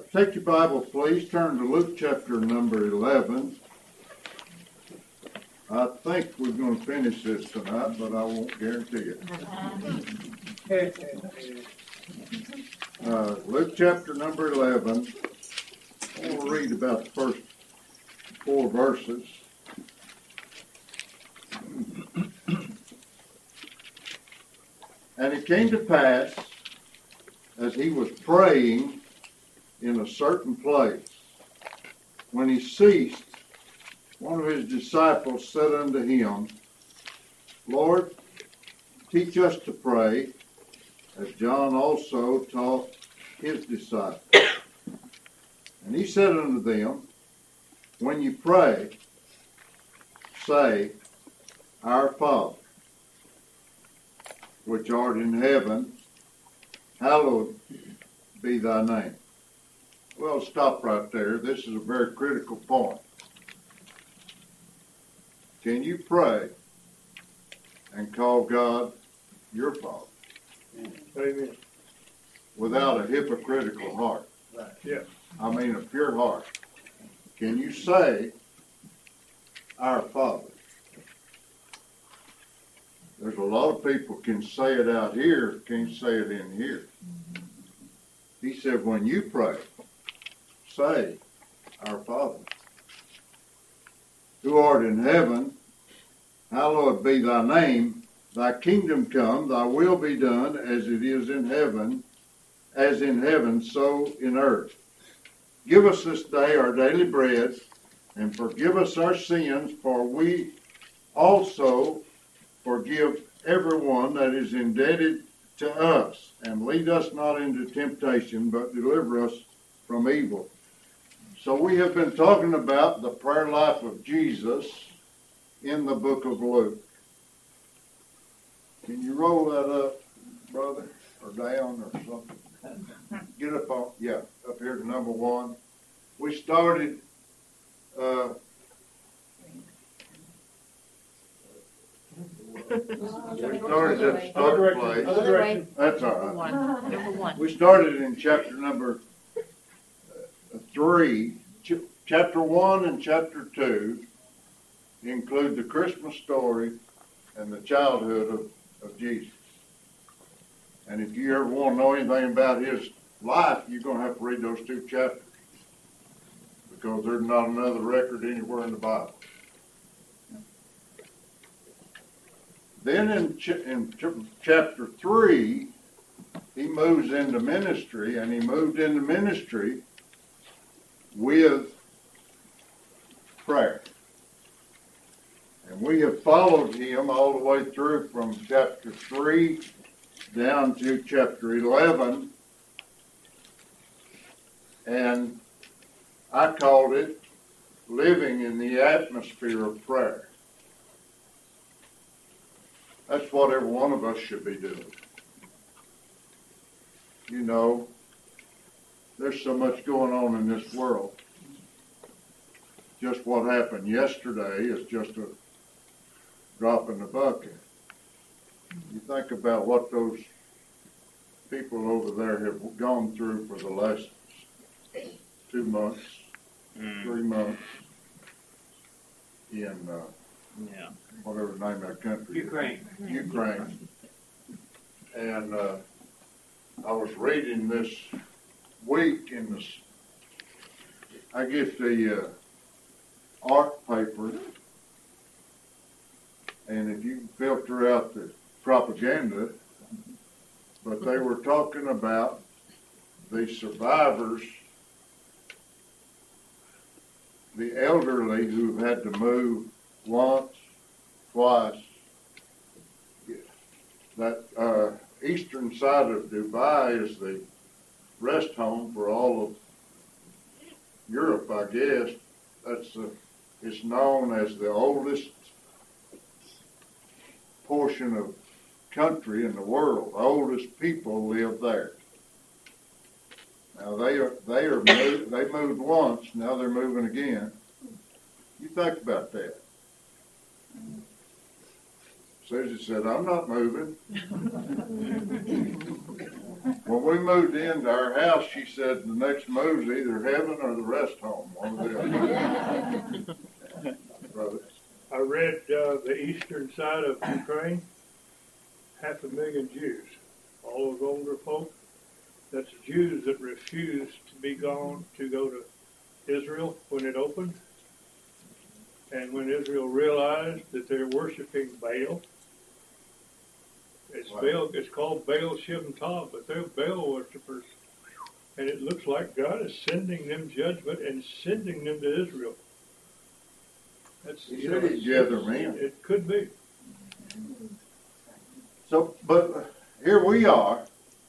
Take your Bible, please. Turn to Luke chapter number 11. I think we're going to finish this tonight, but I won't guarantee it. Luke chapter number 11. We'll read about the first 4 verses. And it came to pass, as he was praying in a certain place, when he ceased, one of his disciples said unto him, Lord, teach us to pray, as John also taught his disciples. And he said unto them, when you pray, say, Our Father, which art in heaven, hallowed be thy name. Well, stop right there. This is a very critical point. Can you pray and call God your Father? Amen. Without a hypocritical heart. Right. Yeah. I mean a pure heart. Can you say, Our Father? There's a lot of people can say it out here, can't say it in here. He said, when you pray, say, Our Father, who art in heaven, hallowed be thy name. Thy kingdom come, thy will be done as it is in heaven, as in heaven, so in earth. Give us this day our daily bread, and forgive us our sins, for we also forgive everyone that is indebted to us. And lead us not into temptation, but deliver us from evil. So we have been talking about the prayer life of Jesus in the book of Luke. Can you roll that up, brother, or down, or something? Get up on, up here to number 1. We started, at start place. Other way. That's all right. Number one. We started in chapter number 3. Chapter 1 and chapter 2 include the Christmas story and the childhood of Jesus. And if you ever want to know anything about his life, you're going to have to read those 2 chapters, because there's not another record anywhere in the Bible. Then in chapter 3, he moves into ministry, and he moved into ministry with prayer. And we have followed him all the way through from chapter 3 down to chapter 11. And I called it living in the atmosphere of prayer. That's what every one of us should be doing. You know, there's so much going on in this world. Just what happened yesterday is just a drop in the bucket. You think about what those people over there have gone through for the last 2 months, 3 months in whatever the name of that country Ukraine. is. Ukraine. And I was reading this week in this, I get the art paper, and if you can filter out the propaganda, but they were talking about the survivors, the elderly who've had to move once, twice. That eastern side of Dubai is the rest home for all of Europe, I guess. It's known as the oldest portion of country in the world. The oldest people live there. Now they moved once. Now they're moving again. You think about that. Susie said, I'm not moving. When we moved into our house, she said the next move's either heaven or the rest home. One of them. Brother. I read the eastern side of Ukraine, 500,000 Jews, all those older folk. That's Jews that refused to be gone to go to Israel when it opened. And when Israel realized that they're worshiping Baal, it's called Baal Shem Tov, but they're Baal worshippers. And it looks like God is sending them judgment and sending them to Israel. He said he'd gather them in. It could be. So, but here we are,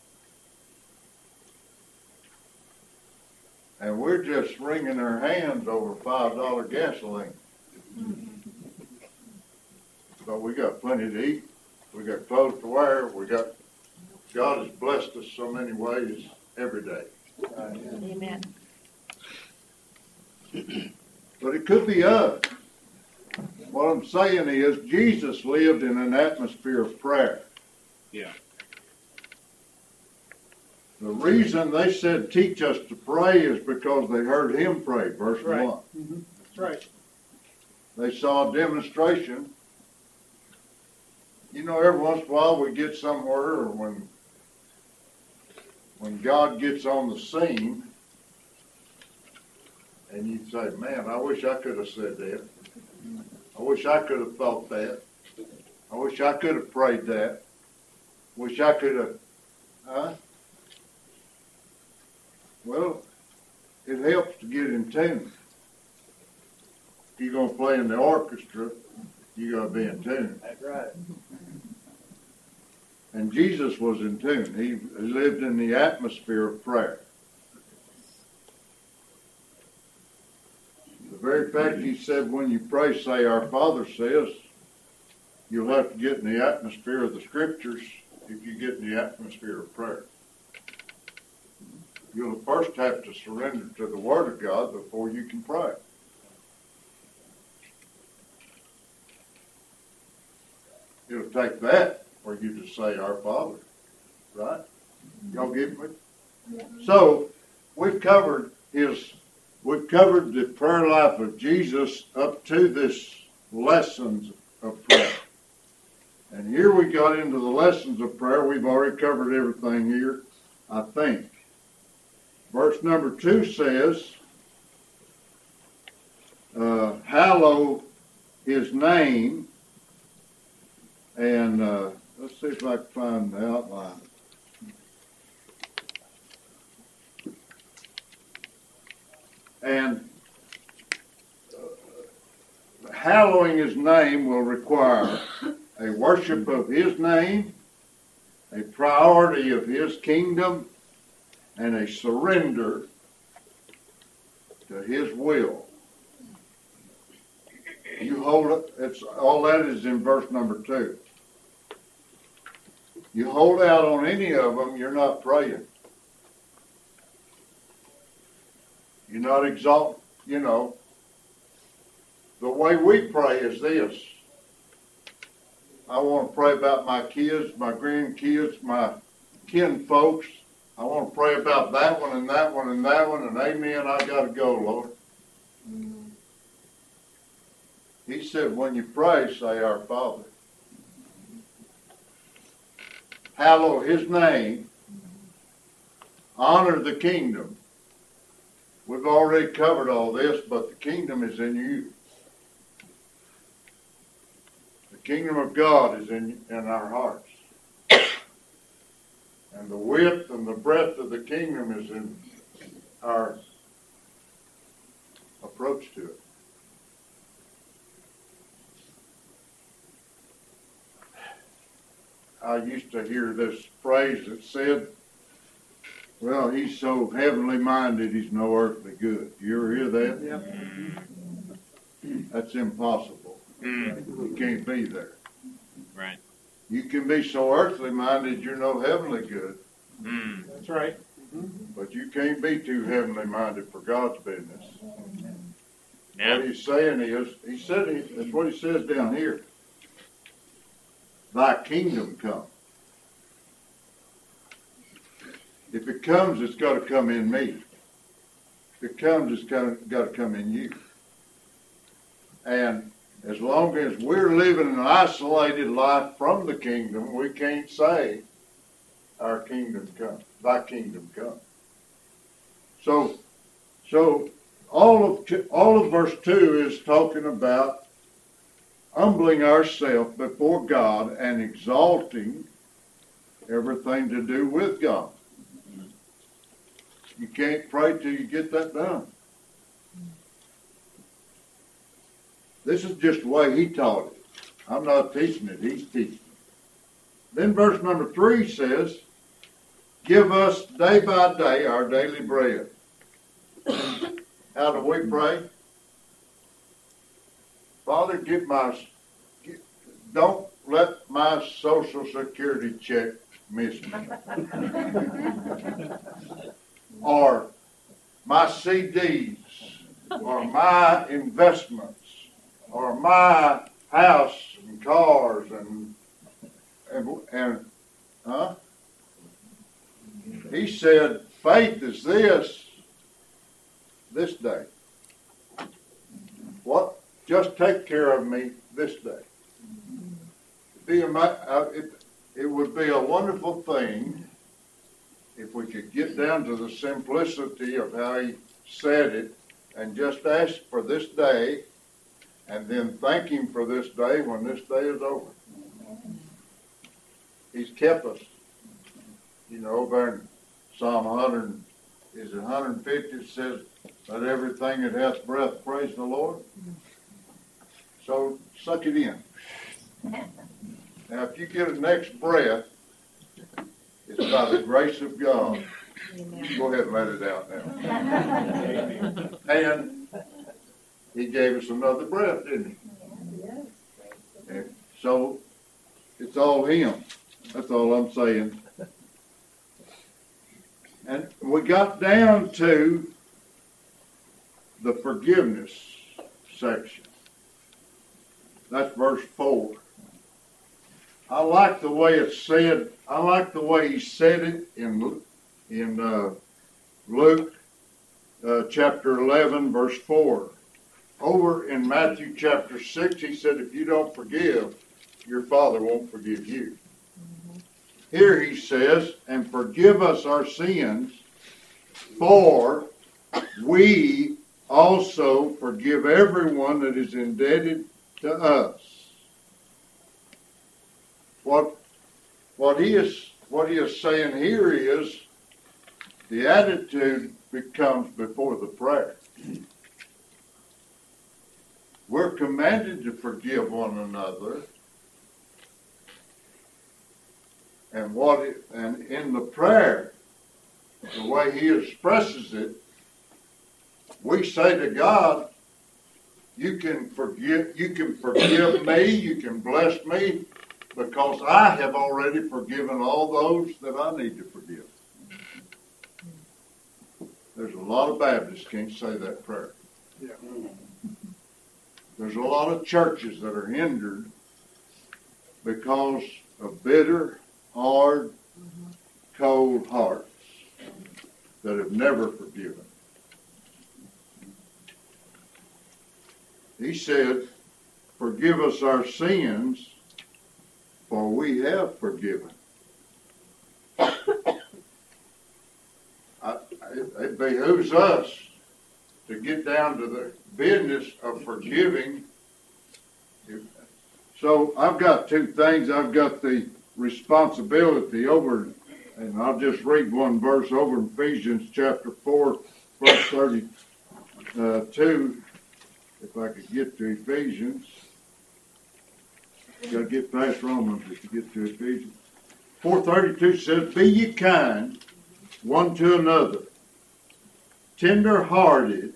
and we're just wringing our hands over $5 gasoline. But we got plenty to eat. We got clothes to wear. God has blessed us so many ways every day. Amen. But it could be us. What I'm saying is Jesus lived in an atmosphere of prayer. Yeah. The reason they said teach us to pray is because they heard him pray, verse 1. Mm-hmm. That's right. They saw a demonstration. You know, every once in a while we get somewhere, or when God gets on the scene, and you say, man, I wish I could have said that. I wish I could have thought that. I wish I could have prayed that. Wish I could have, Well, it helps to get in tune. If you're going to play in the orchestra, you got to be in tune. That's right. And Jesus was in tune. He lived in the atmosphere of prayer. The very fact he said when you pray, say, Our Father says, you'll have to get in the atmosphere of the Scriptures if you get in the atmosphere of prayer. You'll first have to surrender to the Word of God before you can pray. It'll take that for you to say, Our Father. Right? Y'all get me? Yeah. So, we've covered the prayer life of Jesus up to this lessons of prayer. And here we got into the lessons of prayer. We've already covered everything here, I think. Verse number 2 says, hallow his name. And let's see if I can find the outline. And hallowing his name will require a worship of his name, a priority of his kingdom, and a surrender to his will. You hold it, it's all that is in verse number 2. You hold out on any of them, you're not praying. You're not exalting, you know. The way we pray is this. I want to pray about my kids, my grandkids, my kin folks. I want to pray about that one and that one and that one, and amen, I got to go, Lord. He said, when you pray, say, Our Father. Hallow his name. Honor the kingdom. We've already covered all this, but the kingdom is in you. The kingdom of God is in our hearts. And the width and the breadth of the kingdom is in our approach to it. I used to hear this phrase that said, well, he's so heavenly minded, he's no earthly good. You ever hear that? Yeah. That's impossible. You can't be there. Right. You can be so earthly minded, you're no heavenly good. That's right. But you can't be too heavenly minded for God's business. Yeah. What he's saying is, that's what he says down here. thy kingdom come. If it comes, it's got to come in me. If it comes, it's got to come in you. And as long as we're living an isolated life from the kingdom, we can't say, our kingdom come, thy kingdom come. So all of verse 2 is talking about humbling ourselves before God and exalting everything to do with God. You can't pray till you get that done. This is just the way he taught it. I'm not teaching it, he's teaching it. Then verse number 3 says, give us day by day our daily bread. How do we pray? Father, don't let my Social Security check miss me. Or my CDs, or my investments, or my house and cars and he said, faith is this day. What? Just take care of me this day. It would be a wonderful thing if we could get down to the simplicity of how he said it and just ask for this day and then thank him for this day when this day is over. He's kept us. You know, over in Psalm 100, is it 150, it says, let everything that hath breath praise the Lord. So suck it in. Now, if you get a next breath, it's by the grace of God. Go ahead and let it out now. And he gave us another breath, didn't he? And so it's all him. That's all I'm saying. And we got down to the forgiveness section. That's verse 4. I like the way it's said. I like the way he said it in Luke chapter 11, verse 4. Over in Matthew chapter 6, he said, if you don't forgive, your Father won't forgive you. Here he says, and forgive us our sins, for we also forgive everyone that is indebted to us. What he is saying here is the attitude becomes before the prayer. We're commanded to forgive one another. And in the prayer, the way he expresses it, we say to God, you can forgive me, you can bless me, because I have already forgiven all those that I need to forgive. There's a lot of Baptists can't say that prayer. Yeah. There's a lot of churches that are hindered because of bitter, hard, cold hearts that have never forgiven. He said, forgive us our sins, for we have forgiven. It behooves us to get down to the business of forgiving. So I've got two things. I've got the responsibility over, and I'll just read one verse over in Ephesians chapter 4, verse 32. If I could get to Ephesians. Got to get past Romans to get to Ephesians. 4:32 says, be ye kind one to another, tender-hearted,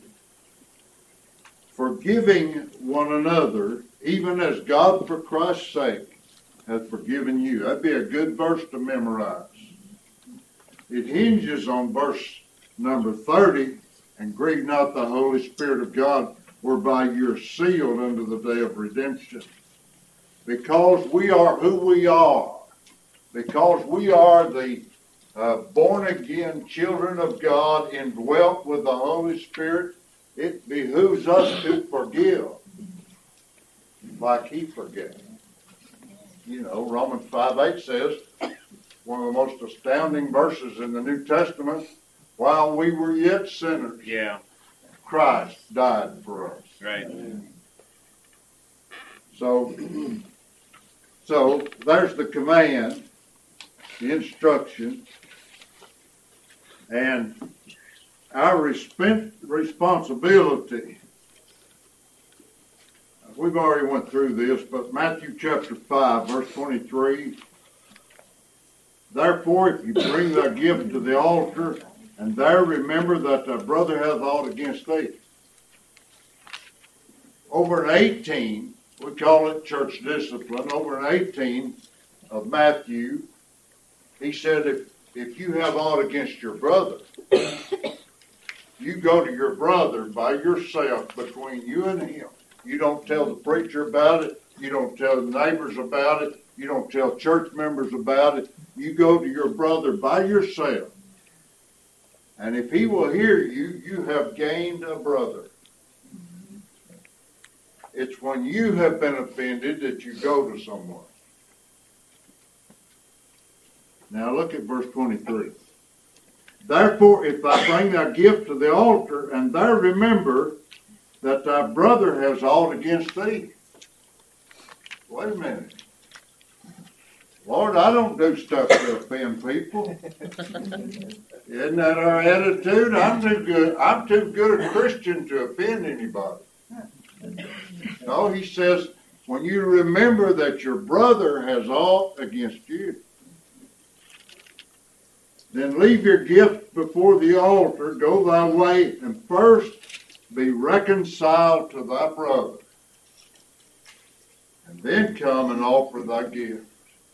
forgiving one another, even as God for Christ's sake hath forgiven you. That'd be a good verse to memorize. It hinges on verse number 30, and grieve not the Holy Spirit of God, whereby you're sealed unto the day of redemption. because we are who we are, because we are the born-again children of God, indwelt with the Holy Spirit, it behooves us to forgive like He forgave. You know, Romans 5:8 says, one of the most astounding verses in the New Testament, while we were yet sinners, Christ died for us. Right. So there's the command, the instruction, and our responsibility. We've already went through this, but Matthew chapter 5, verse 23. Therefore, if you bring thy gift to the altar, and there remember that thy brother hath aught against thee. Over in 18, we call it church discipline. Over in 18 of Matthew, he said, if you have aught against your brother, you go to your brother by yourself, between you and him. You don't tell the preacher about it. You don't tell the neighbors about it. You don't tell church members about it. You go to your brother by yourself. And if he will hear you, you have gained a brother. It's when you have been offended that you go to someone. Now look at verse 23. Therefore, if thou bring thy gift to the altar, and there remember that thy brother has aught against thee. Wait a minute. Lord, I don't do stuff to offend people. Isn't that our attitude? I'm too good a Christian to offend anybody. No, he says, when you remember that your brother has aught against you, then leave your gift before the altar, go thy way, and first be reconciled to thy brother, and then come and offer thy gift.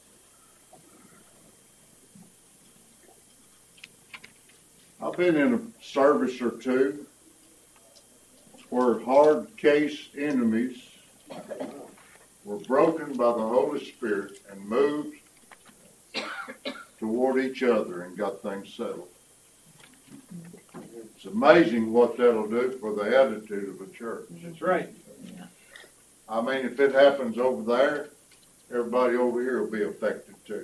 I've been in a service or two where hard case enemies were broken by the Holy Spirit and moved toward each other and got things settled. It's amazing what that'll do for the attitude of a church. That's right. I mean, if it happens over there, everybody over here will be affected too.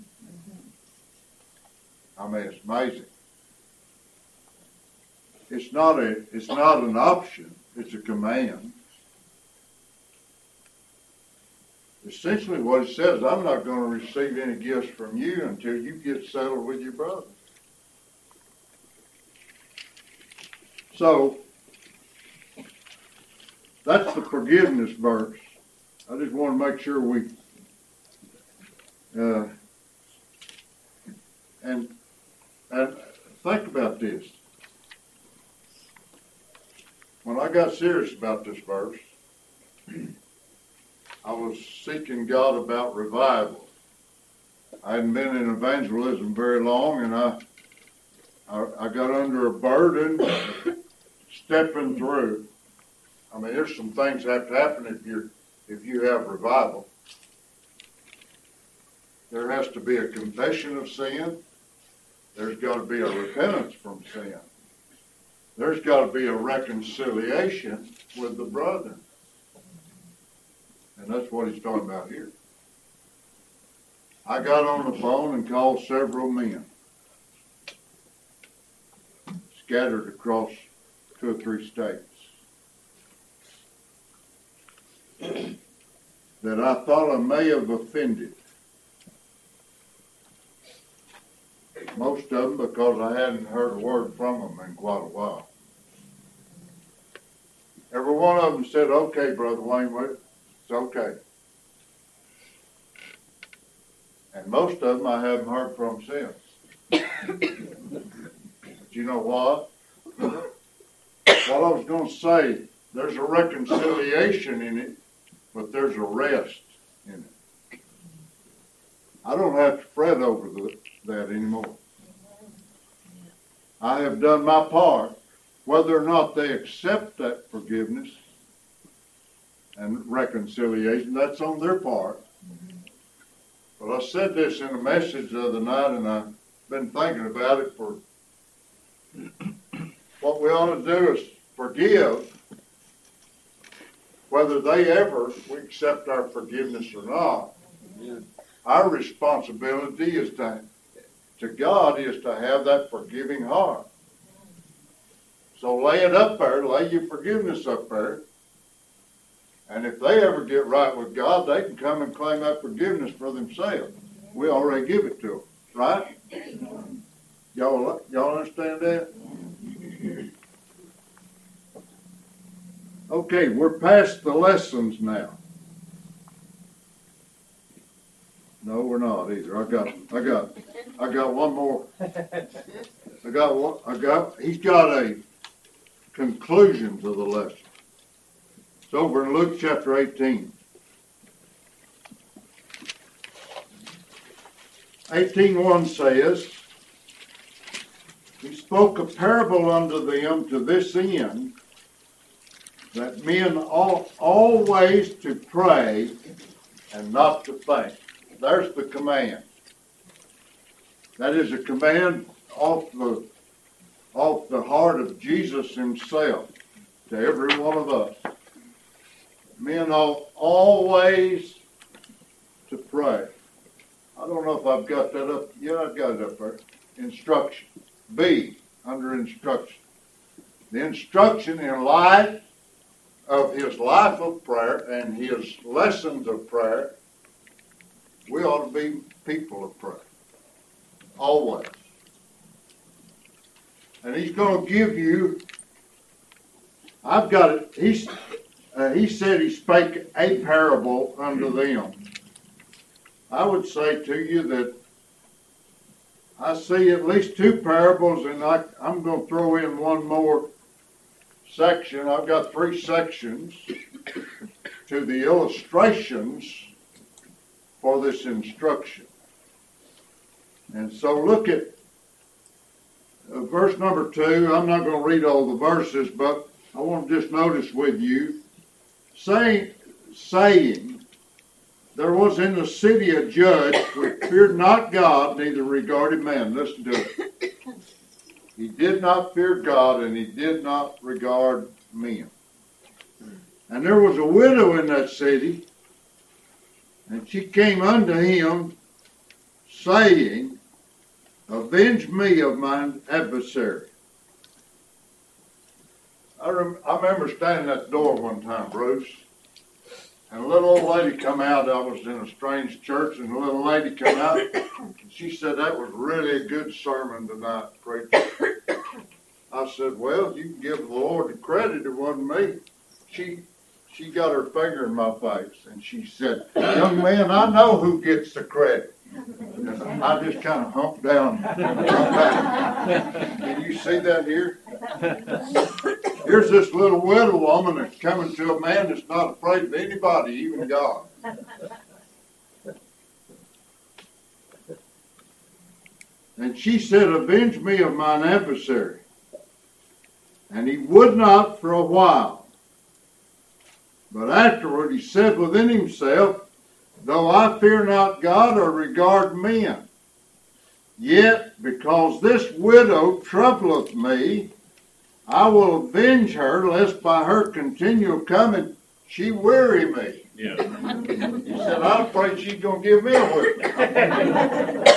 I mean, it's amazing. It's not an option. It's a command. Essentially what it says, I'm not going to receive any gifts from you until you get settled with your brother. So, that's the forgiveness verse. I just want to make sure we, and think about this. When I got serious about this verse, I was seeking God about revival. I hadn't been in evangelism very long, and I got under a burden stepping through. I mean, there's some things that have to happen if you have revival. There has to be a confession of sin. There's got to be a repentance from sin. There's got to be a reconciliation with the brother. And that's what he's talking about here. I got on the phone and called several men scattered across 2 or 3 states that I thought I may have offended. Most of them because I hadn't heard a word from them in quite a while. Every one of them said, okay, Brother Wayne, it's okay. And most of them I haven't heard from since. But you know what? What I was going to say, there's a reconciliation in it, but there's a rest in it. I don't have to fret over that anymore. I have done my part. Whether or not they accept that forgiveness, and reconciliation. That's on their part. But I said this in a message the other night, and I've been thinking about it for what we ought to do is forgive, whether they ever accept our forgiveness or not. Yeah. Our responsibility is to God is to have that forgiving heart. So lay it up there, lay your forgiveness up there. And if they ever get right with God, they can come and claim that forgiveness for themselves. We already give it to them, right? Y'all understand that? Okay, we're past the lessons now. No, we're not either. I got one more. He's got a conclusion to the lesson. It's over in Luke chapter 18. 18:1 says, He spoke a parable unto them to this end, that men ought always to pray and not to faint. There's the command. That is a command off the heart of Jesus himself to every one of us. Men ought always to pray. I don't know if I've got that up. Yeah, I've got it up there. Instruction. B, under instruction. The instruction in light of his life of prayer and his lessons of prayer, we ought to be people of prayer. Always. And he's going to give you, I've got it, he said he spake a parable unto them. I would say to you that I see at least two parables, and I'm going to throw in one more section. I've got three sections to the illustrations for this instruction. And so look at verse number 2. I'm not going to read all the verses, but I want to just notice with you, saying, there was in the city a judge which feared not God, neither regarded man. Listen to it. He did not fear God, and he did not regard men. And there was a widow in that city, and she came unto him, saying, Avenge me of mine adversary. I remember standing at the door one time, Bruce, and a little old lady come out. I was in a strange church, and a little lady come out, and she said, that was really a good sermon tonight, preacher. I said, well, you can give the Lord the credit. It wasn't me. She got her finger in my face, and she said, young man, I know who gets the credit. I just kind of humped down. Can you see that here? Here's this little widow woman that's coming to a man that's not afraid of anybody, even God. And she said, avenge me of mine adversary. And he would not for a while. But afterward he said within himself, though I fear not God or regard men, yet because this widow troubleth me, I will avenge her, lest by her continual coming she weary me. Yeah. He said, I'm afraid she's going to give me a whipping.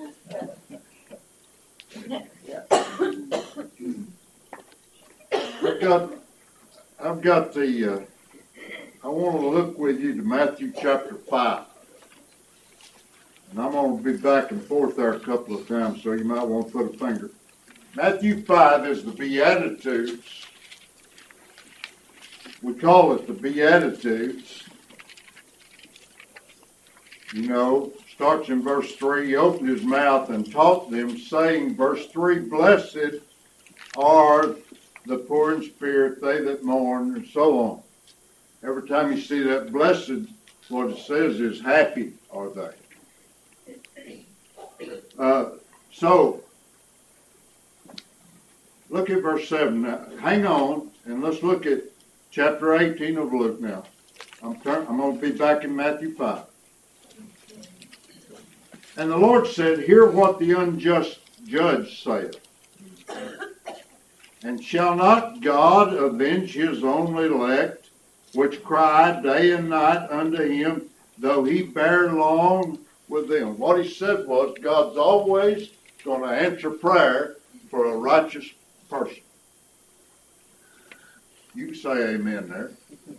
I want to look with you to Matthew chapter 5. And I'm going to be back and forth there a couple of times, so you might want to put a finger. Matthew 5 is the Beatitudes. We call it the Beatitudes. You know, starts in verse 3. He opened his mouth and taught them, saying, verse 3, blessed are the poor in spirit, they that mourn, and so on. Every time you see that blessed, what it says is happy are they. So, look at verse 7. Now, hang on, and let's look at chapter 18 of Luke now. I'm going to be back in Matthew 5. And the Lord said, hear what the unjust judge saith. And shall not God avenge his only elect, which cry day and night unto him, though he bear long with them? What he said was, God's always going to answer prayer for a righteous person. You can say amen there.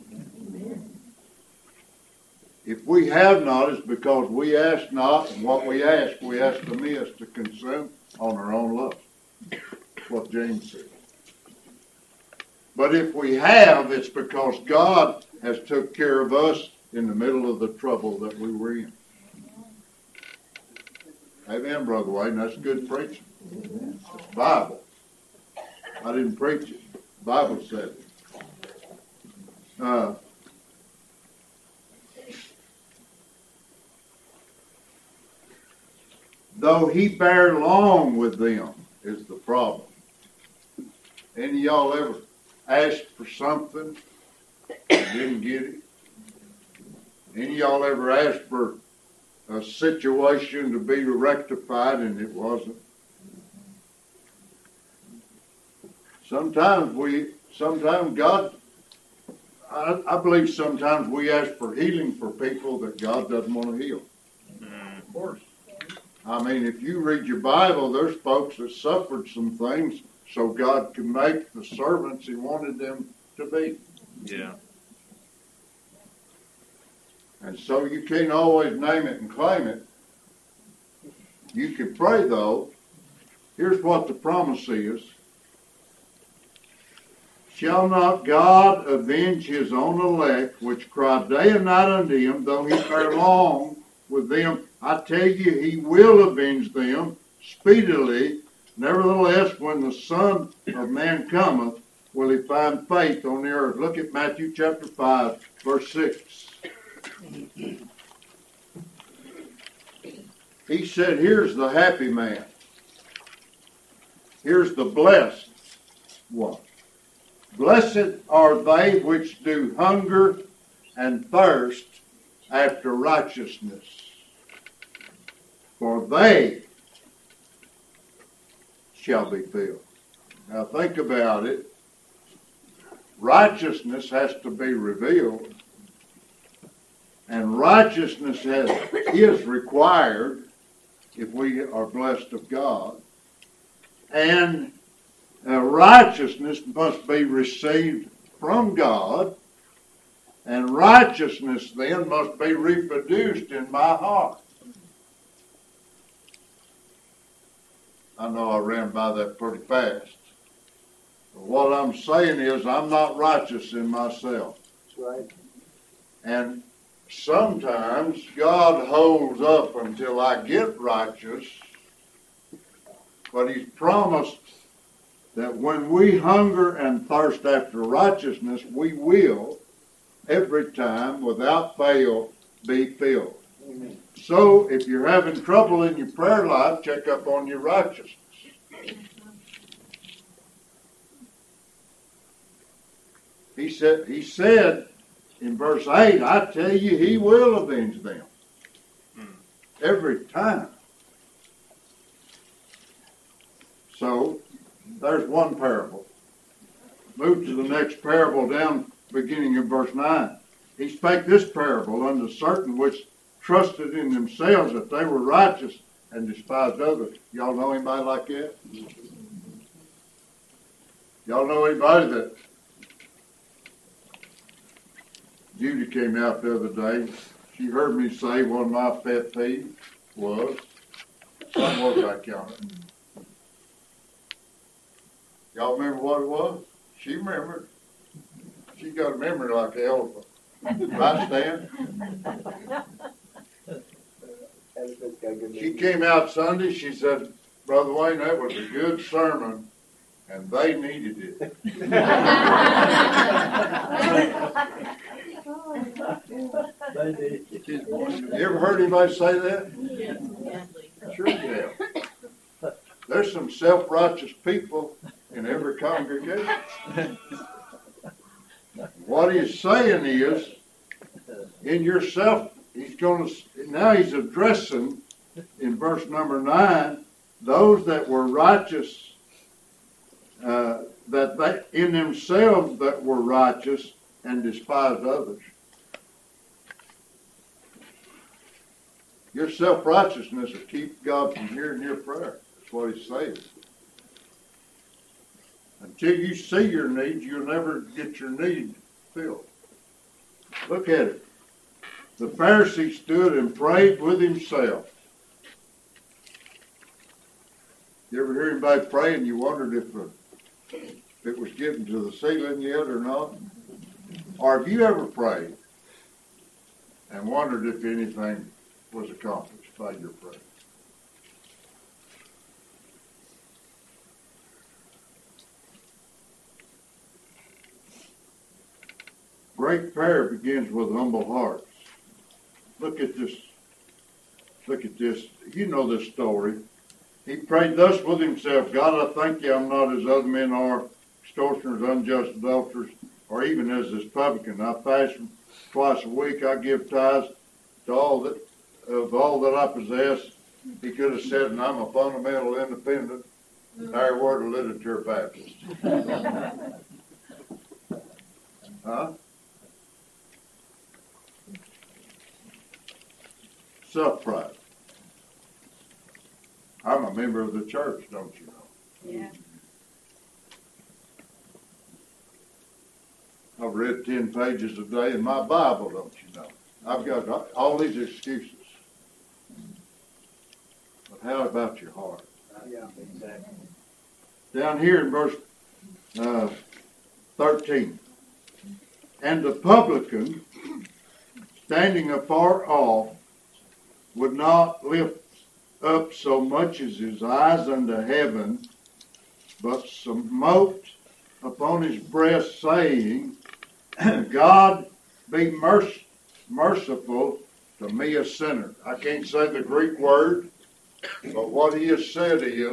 If we have not, it's because we ask not, and what we ask amiss to consume on our own lust. That's what James said. But if we have, it's because God has took care of us in the middle of the trouble that we were in. Amen, Brother Wayne. That's good preaching. It's Bible. I didn't preach it. The Bible said it. Though he bear long with them is the problem. Any of y'all ever asked for something and didn't get it? Any of y'all ever asked for a situation to be rectified and it wasn't? Sometimes God, I believe sometimes we ask for healing for people that God doesn't want to heal. Of course. I mean, if you read your Bible, there's folks that suffered some things so God could make the servants he wanted them to be. Yeah. And so you can't always name it and claim it. You can pray, though. Here's what the promise is. Shall not God avenge his own elect, which cry day and night unto him, though he bear long with them? I tell you, he will avenge them speedily. Nevertheless, when the Son of Man cometh, will he find faith on the earth? Look at Matthew chapter 5, verse 6. He said, here's the happy man. Here's the blessed one. Blessed are they which do hunger and thirst after righteousness, for they shall be filled. Now think about it. Righteousness has to be revealed, and righteousness is required if we are blessed of God, and righteousness must be received from God, and righteousness then must be reproduced in my heart. I know I ran by that pretty fast. But what I'm saying is I'm not righteous in myself. That's right. And sometimes God holds up until I get righteous, but he's promised that when we hunger and thirst after righteousness, we will, every time, without fail, be filled. Amen. So, if you're having trouble in your prayer life, check up on your righteousness. He said in verse 8, I tell you, he will avenge them. Every time. So, there's one parable. Move to the next parable down, beginning in verse 9. He spake this parable unto certain which trusted in themselves that they were righteous and despised others. Y'all know anybody like that? Y'all know anybody that... Judy came out the other day. She heard me say one of my pet peeves was, something was I counted. Y'all remember what it was? She remembered. She got a memory like an elephant. Right, Stan? She came out Sunday. She said, Brother Wayne, that was a good sermon, and they needed it. You ever heard anybody say that? Yeah. Sure you have. There's some self-righteous people in every congregation. What he's saying is, in yourself, now he's addressing in verse number 9, those that were righteous, that they in themselves that were righteous and despised others. Your self-righteousness will keep God from hearing your prayer. That's what he's saying. Until you see your needs, you'll never get your need filled. Look at it. The Pharisee stood and prayed with himself. You ever hear anybody pray and you wondered if it was getting to the ceiling yet or not? Or have you ever prayed and wondered if anything was accomplished by your prayer? Great prayer begins with humble hearts. Look at this. Look at this. You know this story. He prayed thus with himself, God, I thank you I'm not as other men are, extortioners, unjust adulterers, or even as this publican. I fast twice a week. I give tithes to all that I possess. He could have said, and I'm a fundamental independent, Harry Word of Literature Baptist. Huh? Self-pride. I'm a member of the church, don't you know? Yeah. I've read 10 pages a day in my Bible, don't you know? I've got all these excuses. But how about your heart? Yeah, exactly. Down here in verse 13. And the publican, standing afar off, would not lift up so much as his eyes unto heaven, but smote upon his breast, saying, God be merciful to me, a sinner. I can't say the Greek word, but what he has said is,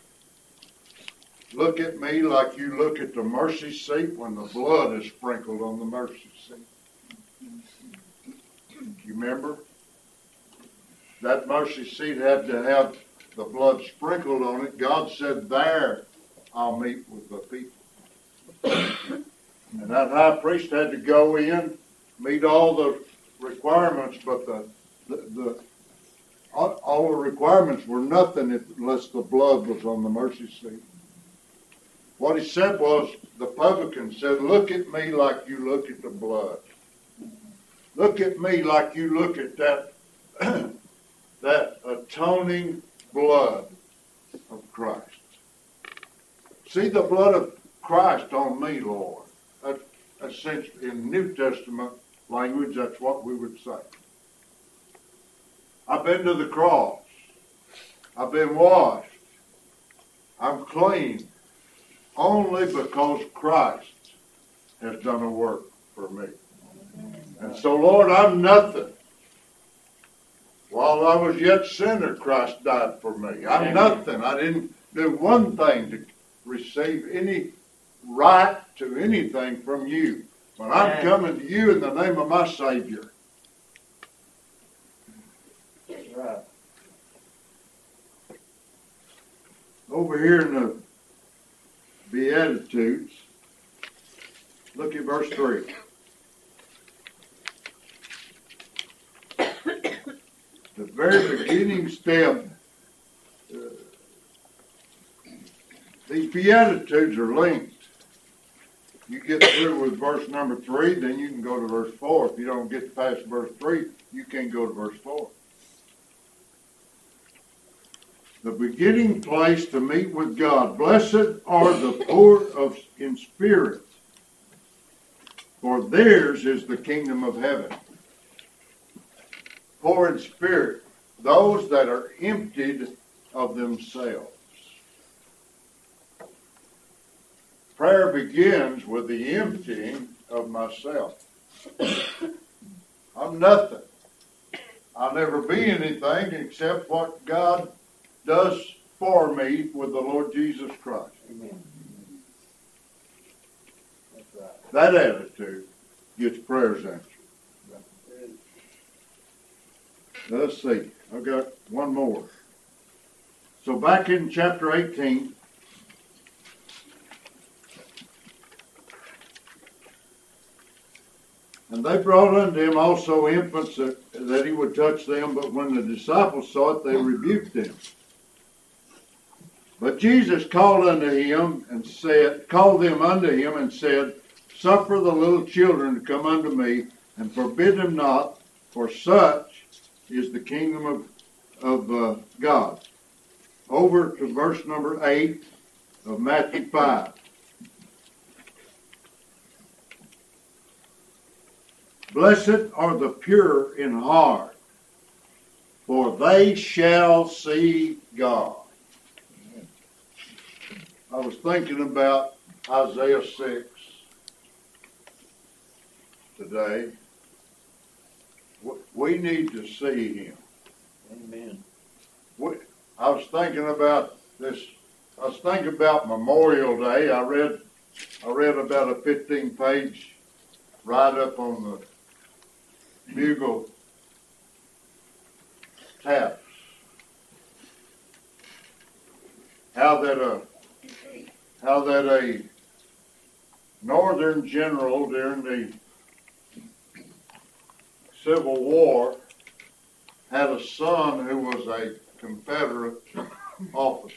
look at me like you look at the mercy seat when the blood is sprinkled on the mercy seat. You remember? That mercy seat had to have the blood sprinkled on it. God said, there I'll meet with the people. And that high priest had to go in, meet all the requirements, but all the requirements were nothing unless the blood was on the mercy seat. What he said was, the publican said, look at me like you look at the blood. Look at me like you look at that that atoning blood of Christ. See the blood of Christ on me, Lord. That's essentially, in New Testament language, that's what we would say. I've been to the cross. I've been washed. I'm clean. Only because Christ has done a work for me. And so, Lord, I'm nothing. While I was yet sinner, Christ died for me. I'm nothing. I didn't do one thing to receive any right to anything from you. But I'm coming to you in the name of my Savior. That's right. Over here in the Beatitudes, look at verse 3. The very beginning step, these Beatitudes are linked. You get through with verse number 3, then you can go to verse 4. If you don't get past verse 3, you can't go to verse 4. The beginning place to meet with God. Blessed are the poor in spirit, for theirs is the kingdom of heaven. Poor in spirit, those that are emptied of themselves. Prayer begins with the emptying of myself. I'm nothing. I'll never be anything except what God does for me with the Lord Jesus Christ. Amen. That's right. That attitude gets prayers answered. Let's see. I've got one more. So back in chapter 18, and they brought unto him also infants that he would touch them, but when the disciples saw it, they rebuked them. But Jesus called them unto him and said, Suffer the little children to come unto me, and forbid them not, for such is the kingdom of God. Over to verse number 8 of Matthew 5. Blessed are the pure in heart, for they shall see God. I was thinking about Isaiah 6 today. We need to see him. Amen. I was thinking about this. I was thinking about Memorial Day. I read about a 15-page write-up on the bugle taps. How that a Northern general during the Civil War had a son who was a Confederate officer.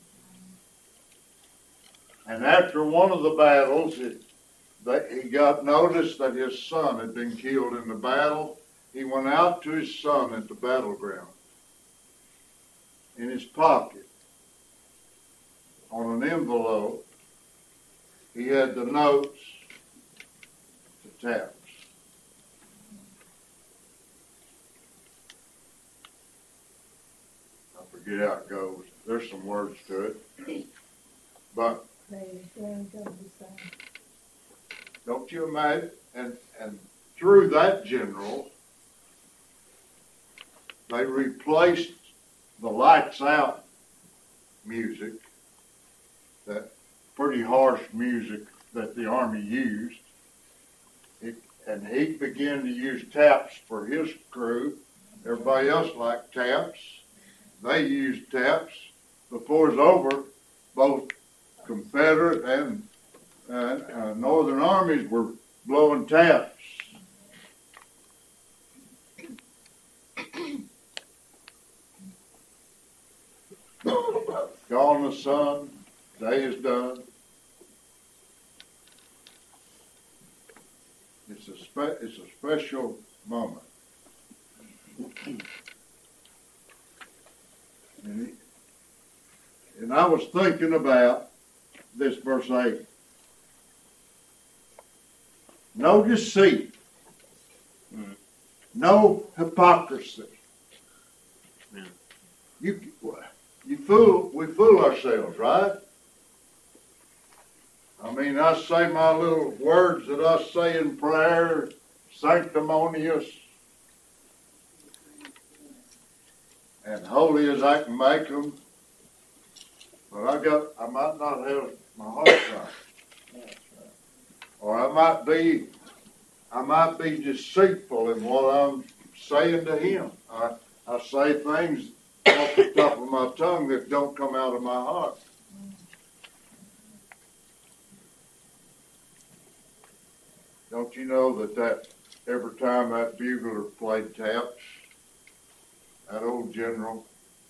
And after one of the battles, he got notice that his son had been killed in the battle. He went out to his son at the battleground. In his pocket, on an envelope, he had the notes to Taps. I forget how it goes. There's some words to it. But don't you imagine? And through that general, they replaced the lights out music, that pretty harsh music that the Army used. And he began to use taps for his crew. Everybody else liked taps. They used taps. Before it was over, both Confederate and Northern armies were blowing taps. Gone the sun, day is done. It's a special moment. And I was thinking about this verse 8. No deceit. No hypocrisy. We fool ourselves, right? I mean, I say my little words that I say in prayer, sanctimonious and holy as I can make them. But I might not have my heart right. Or I might be deceitful in what I'm saying to him. I say things off the top of my tongue that don't come out of my heart. Don't you know that every time that bugler played taps, that old general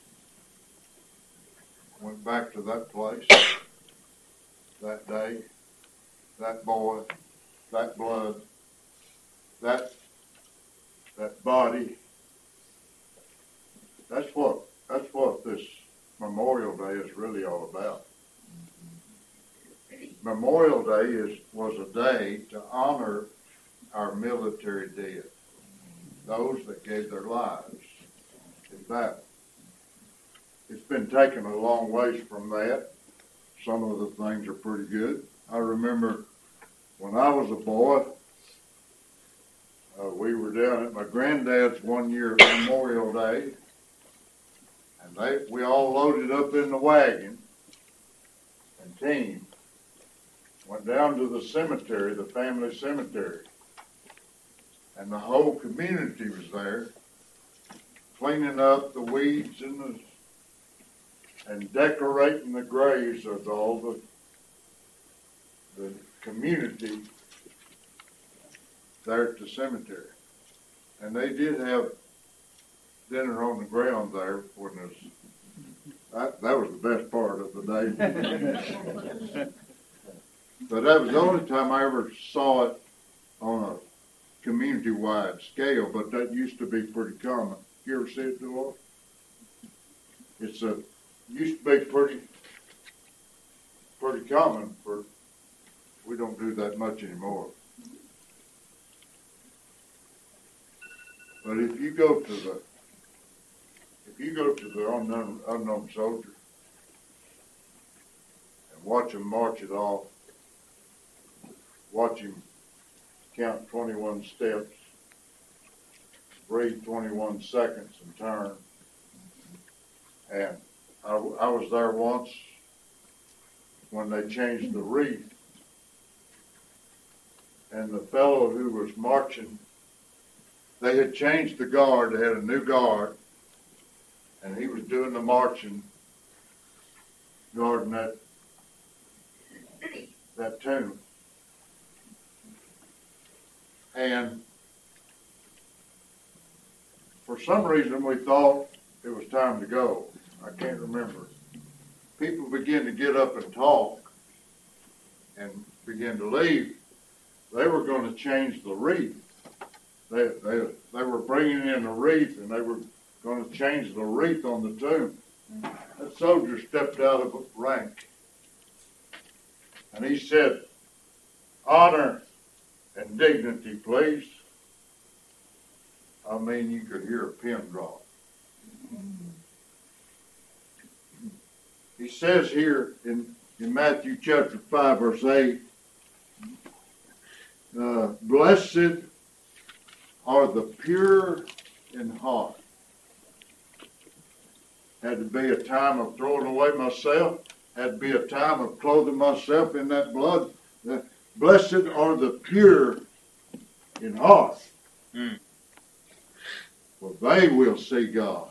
went back to that place, that day, that boy, that blood, that body. That's what this Memorial Day is really all about. Memorial Day was a day to honor our military dead, those that gave their lives in battle. It's been taken a long ways from that. Some of the things are pretty good. I remember when I was a boy, we were down at my granddad's one year Memorial Day, and we all loaded up in the wagon and team went down to the cemetery, the family cemetery, and the whole community was there. cleaning up the weeds and decorating the graves of all the community there at the cemetery. And they did have dinner on the ground there when it was, that was the best part of the day. But that was the only time I ever saw it on a community-wide scale, but that used to be pretty common. You ever see it, Dolores? Used to be pretty common, we don't do that much anymore. But if you go to the unknown soldier and watch him march it off, watch him count 21 steps, breathe 21 seconds and turn. And I was there once when they changed the wreath, and the fellow who was marching, they had changed the guard, they had a new guard, and he was doing the marching, guarding that tomb. And for some reason we thought it was time to go. I can't remember. People began to get up and talk and begin to leave. They were going to change the wreath. They were bringing in a wreath, and they were going to change the wreath on the tomb. That soldier stepped out of rank, and he said, "Honor and dignity, please." I mean, you could hear a pin drop. He says here in Matthew chapter 5, verse 8, blessed are the pure in heart. Had to be a time of throwing away myself. Had to be a time of clothing myself in that blood. Blessed are the pure in heart. For they will see God.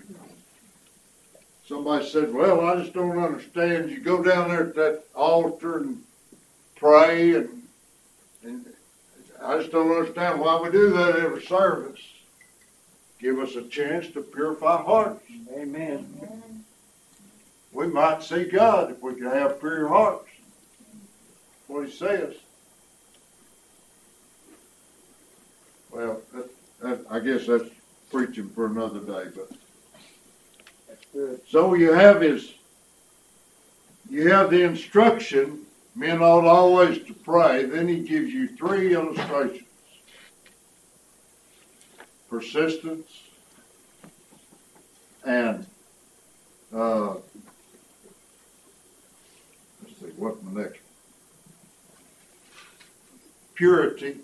Somebody said, well, I just don't understand. You go down there at that altar and pray, and I just don't understand why we do that every service. Give us a chance to purify hearts. Amen. We might see God if we can have pure hearts. That's what he says. Well, I guess that's preaching for another day, but That's good. so you have the instruction, men ought always to pray. Then he gives you 3 illustrations. Persistence and let's see, what's my next one? Purity,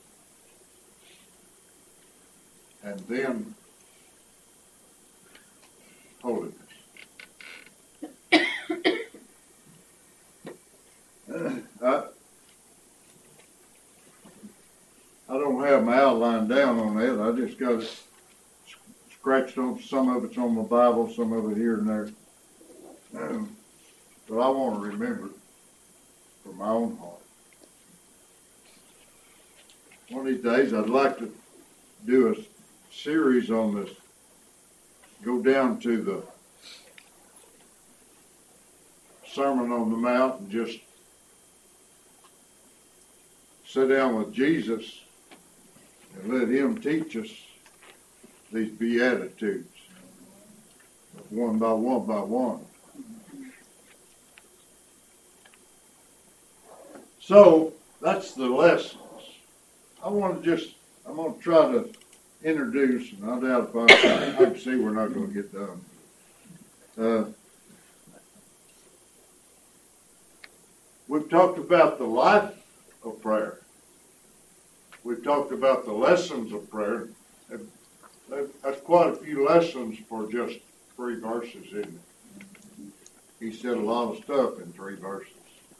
and then holiness. I don't have my outline down on that. I just got it scratched on. Some of it's on my Bible, some of it here and there. But I want to remember it for my own heart. One of these days, I'd like to do a series on this. Go down to the Sermon on the Mount and just sit down with Jesus and let him teach us these Beatitudes, one by one by one. So, that's the lessons. I'm going to try to introduce, and I doubt if I can see we're not going to get done. We've talked about the life of prayer. We've talked about the lessons of prayer. That's quite a few lessons for just 3 verses, isn't it? He said a lot of stuff in 3 verses.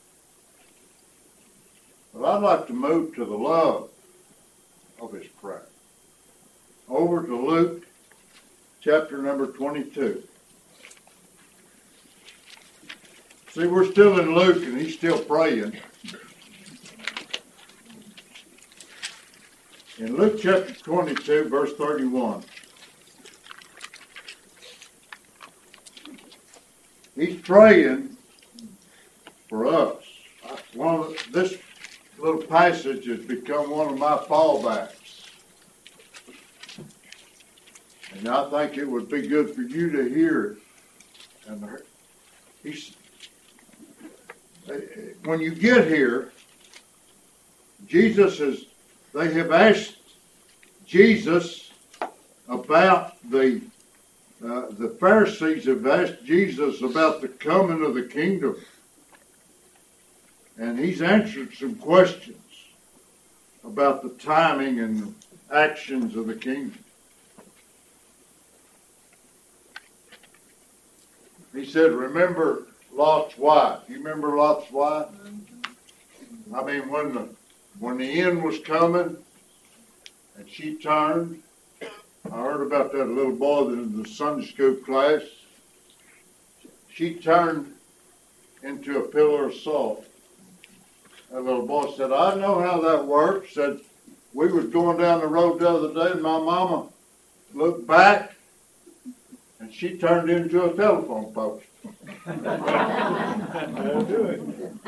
But I'd like to move to the love of his prayer. Over to Luke chapter number 22. See, we're still in Luke and he's still praying. In Luke chapter 22, verse 31, he's praying for us. This little passage has become one of my fallbacks. And I think it would be good for you to hear it. And when you get here, they have asked Jesus about the Pharisees have asked Jesus about the coming of the kingdom. And he's answered some questions about the timing and the actions of the kingdom. He said, remember Lot's wife. You remember Lot's wife? I mean, when the end was coming and she turned, I heard about that little boy in the Sunday school class. She turned into a pillar of salt. That little boy said, I know how that works. Said, we was going down the road the other day and my mama looked back and she turned into a telephone post. That'll do it.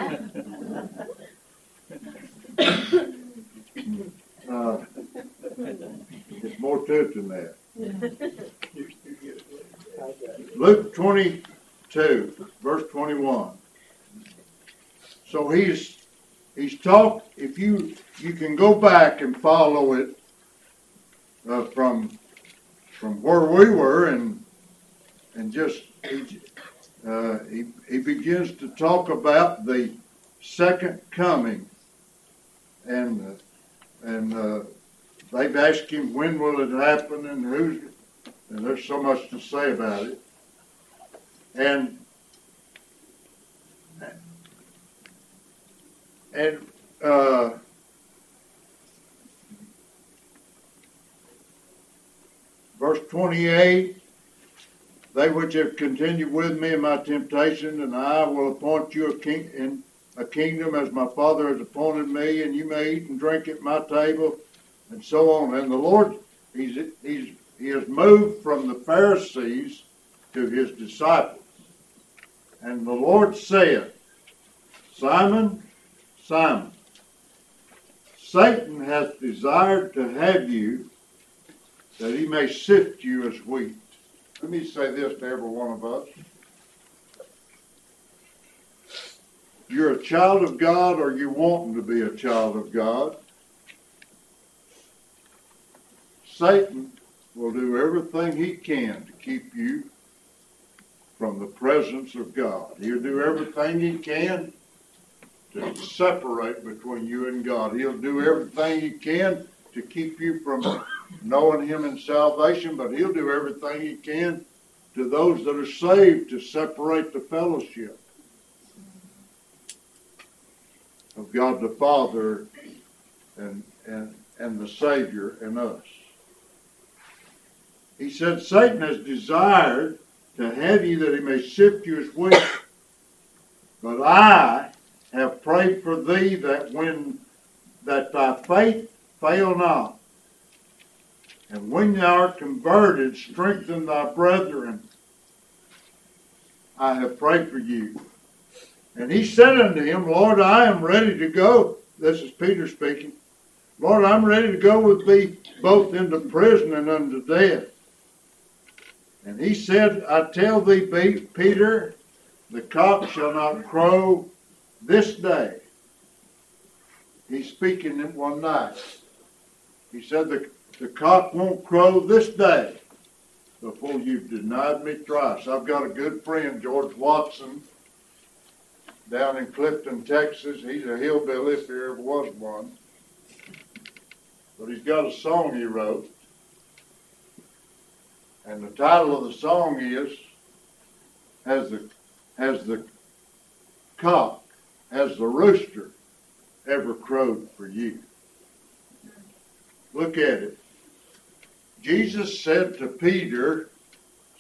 There's more to it than that. Luke 22, verse 21. So he's talked. If you can go back and follow it from where we were, and just he begins to talk about the second coming, and they've asked him when will it happen and there's so much to say about it, and verse 28, they which have continued with me in my temptation, and I will appoint you a kingdom as my Father has appointed me, and you may eat and drink at my table, and so on. And the Lord, he has moved from the Pharisees to his disciples. And the Lord said, Simon, Simon, Satan hath desired to have you, that he may sift you as wheat. Let me say this to every one of us. You're a child of God, or you're wanting to be a child of God. Satan will do everything he can to keep you from the presence of God. He'll do everything he can to separate between you and God. He'll do everything he can to keep you from knowing him in salvation, but he'll do everything he can to those that are saved to separate the fellowship of God the Father and the Savior and us. He said, Satan has desired to have you that he may sift you as wheat, but I have prayed for thee that thy faith fail not. And when thou art converted, strengthen thy brethren. I have prayed for you. And he said unto him, Lord, I am ready to go. This is Peter speaking. Lord, I'm ready to go with thee both into prison and unto death. And he said, I tell thee, Peter, the cock shall not crow this day. He's speaking it one night. He said, the cock won't crow this day before you've denied me thrice. I've got a good friend, George Watson, down in Clifton, Texas. He's a hillbilly if there ever was one. But he's got a song he wrote. And the title of the song is, Has the cock, has the rooster ever crowed for you? Look at it. Jesus said to Peter,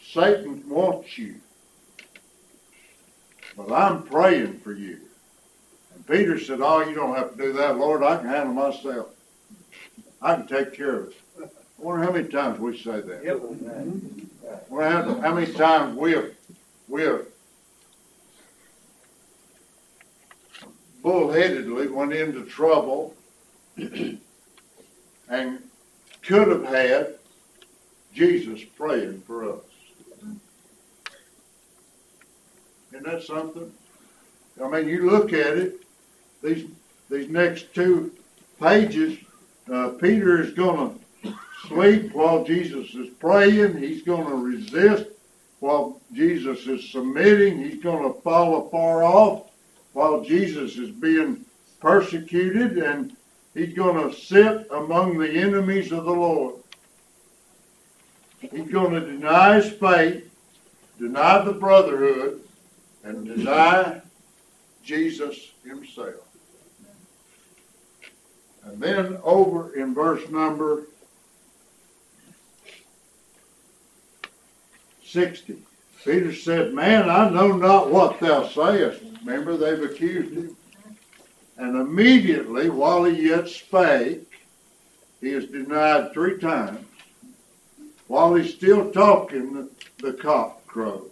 Satan wants you. But I'm praying for you. And Peter said, oh, you don't have to do that, Lord. I can handle myself. I can take care of it. I wonder how many times we say that. Yep. Well, how many times we've bullheadedly went into trouble and could have had Jesus praying for us. Isn't that something? I mean, you look at it, these next 2 pages, Peter is going to sleep while Jesus is praying. He's going to resist while Jesus is submitting. He's going to fall afar off while Jesus is being persecuted. And he's going to sit among the enemies of the Lord. He's going to deny his faith, deny the brotherhood, and deny Jesus himself. And then over in verse number 60, Peter said, man, I know not what thou sayest. Remember, they've accused him. And immediately, while he yet spake, he is denied 3 times. While he's still talking, the cock crowed.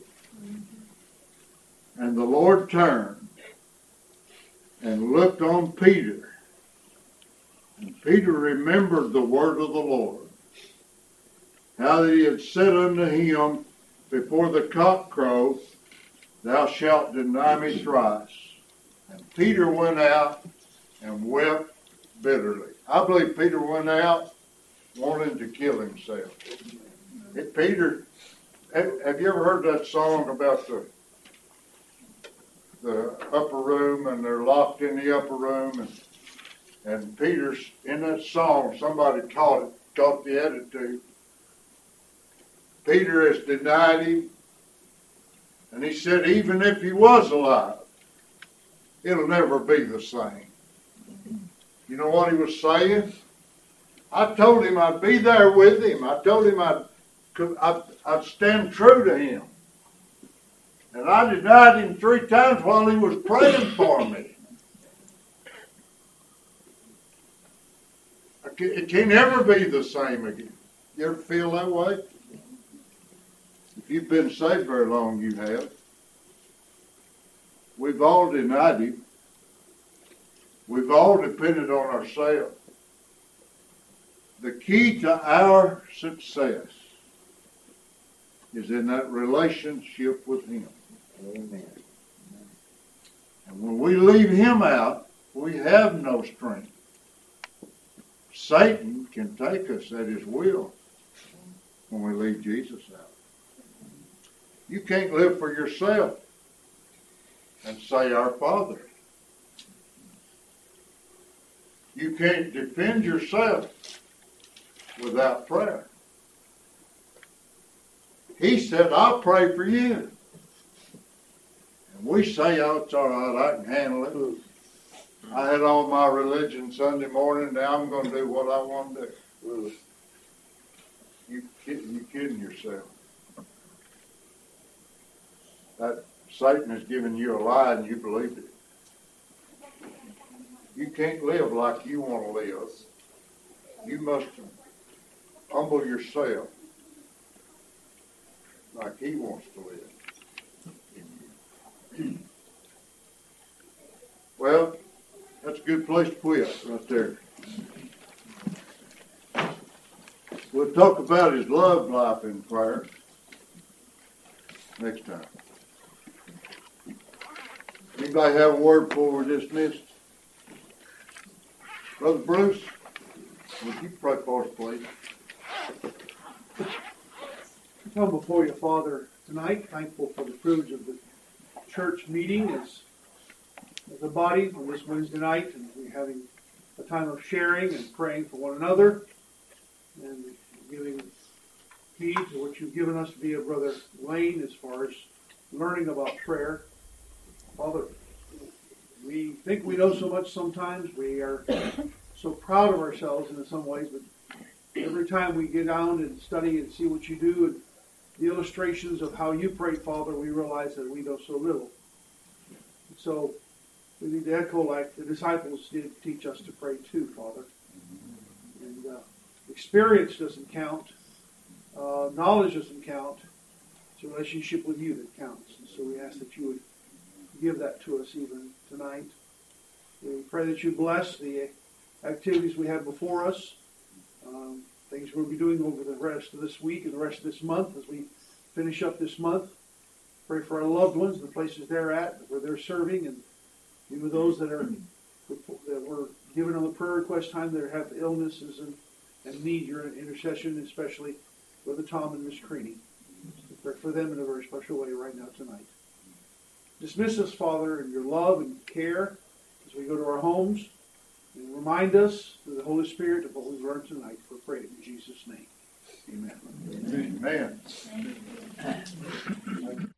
And the Lord turned and looked on Peter. And Peter remembered the word of the Lord, how that he had said unto him before the cock crow, thou shalt deny me thrice. And Peter went out and wept bitterly. I believe Peter went out wanting to kill himself. Peter, have you ever heard that song about the upper room, and they're locked in the upper room, and Peter's in that song, somebody caught the attitude. Peter has denied him, and he said even if he was alive, it'll never be the same. You know what he was saying? I told him I'd be there with him. I told him I'd stand true to him. And I denied him 3 times while he was praying for me. It can never be the same again. You ever feel that way? If you've been saved very long, you have. We've all denied him. We've all depended on ourselves. The key to our success is in that relationship with him. Amen. And when we leave him out, we have no strength. Satan can take us at his will when we leave Jesus out. You can't live for yourself and say, our Father. You can't defend yourself without prayer. He said, I'll pray for you. And we say, oh, it's all right, I can handle it. I had all my religion Sunday morning, now I'm going to do what I want to do. You kidding yourself. That Satan has given you a lie and you believed it. You can't live like you want to live. You must humble yourself like he wants to live in you. Well, that's a good place to quit right there. We'll talk about his love life in prayer next time. Anybody have a word before we're dismissed? Brother Bruce, would you pray for us, please? I come before you, Father, tonight, thankful for the privilege of the church meeting as a body on this Wednesday night, and we're having a time of sharing and praying for one another and giving heed to what you've given us via Brother Lane as far as learning about prayer. Father, we think we know so much sometimes. We are so proud of ourselves in some ways, but every time we get down and study and see what you do and the illustrations of how you prayed, Father, we realize that we know so little. So we need to echo like the disciples did teach us to pray too, Father. And experience doesn't count. Knowledge doesn't count. It's a relationship with you that counts. And so we ask that you would give that to us even tonight. We pray that you bless the activities we have before us, things we'll be doing over the rest of this week and the rest of this month as we finish up this month. Pray for our loved ones, the places they're at, where they're serving, and be with those that were given on the prayer request time that have illnesses and need your intercession, especially Brother Tom and Miss Creaney. We pray for them in a very special way right now tonight. Dismiss us, Father, in your love and care as we go to our homes, and remind us through the Holy Spirit of what we've learned tonight. We pray in Jesus' name. Amen. Amen.